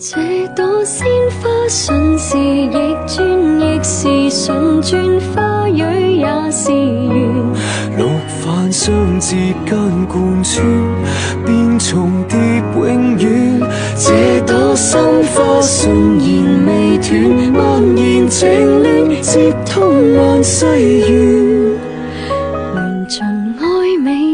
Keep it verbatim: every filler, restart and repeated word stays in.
這朵鮮花順時逆轉，亦是順轉，花蕊也是緣。 六瓣相接間貫穿，便重疊永遠。這朵心花順延未斷，蔓延情亂，接通萬世緣。 緣盡愛美。